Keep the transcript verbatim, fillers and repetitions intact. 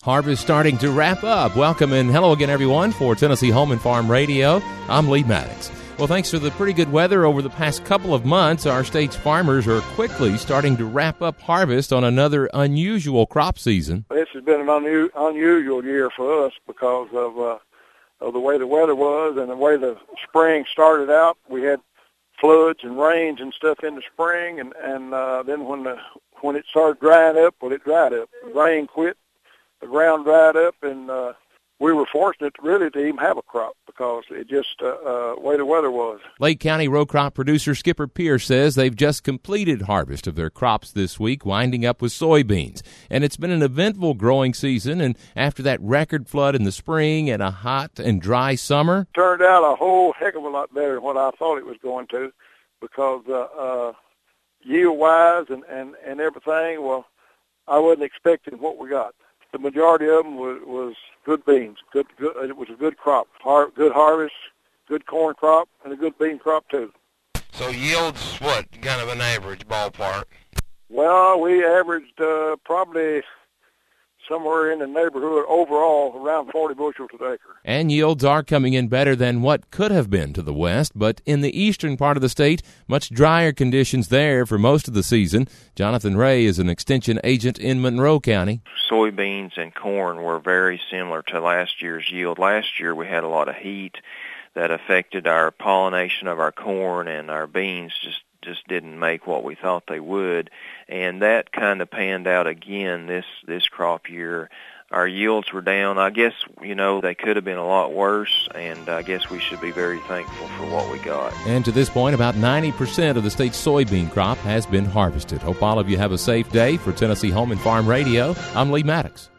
Harvest starting to wrap up. Welcome and hello again, everyone, for Tennessee Home and Farm Radio. I'm Lee Maddox. Well, thanks to the pretty good weather over the past couple of months, our state's farmers are quickly starting to wrap up harvest on another unusual crop season. This has been an unu- unusual year for us because of, uh, of the way the weather was and the way the spring started out. We had floods and rains and stuff in the spring, and, and uh, then when the when it started drying up, well, it dried up. The rain quit, the ground dried up, and uh, we were fortunate really to even have a crop because it just uh, uh, way the weather was. Lake County row crop producer Skipper Pierce says they've just completed harvest of their crops this week, winding up with soybeans. And it's been an eventful growing season, and after that record flood in the spring and a hot and dry summer, turned out a whole heck of a lot better than what I thought it was going to because uh, uh, yield-wise and, and, and everything, well, I wasn't expecting what we got. The majority of them was, was good beans. Good, good, it was a good crop, Har- good harvest, good corn crop, and a good bean crop too. So yields, what, kind of an average ballpark? Well, we averaged uh, probably somewhere in the neighborhood overall around forty bushels an acre. And yields are coming in better than what could have been to the west, but in the eastern part of the state, much drier conditions there for most of the season. Jonathan Ray is an extension agent in Monroe County. Soybeans and corn were very similar to last year's yield. Last year we had a lot of heat that affected our pollination of our corn, and our beans just just didn't make what we thought they would, and that kind of panned out again this this crop year. Our yields were down. I guess, you know, they could have been a lot worse, and I guess we should be very thankful for what we got. And to this point, about ninety percent of the state's soybean crop has been harvested. Hope all of you have a safe day. For Tennessee Home and Farm Radio, I'm Lee Maddox.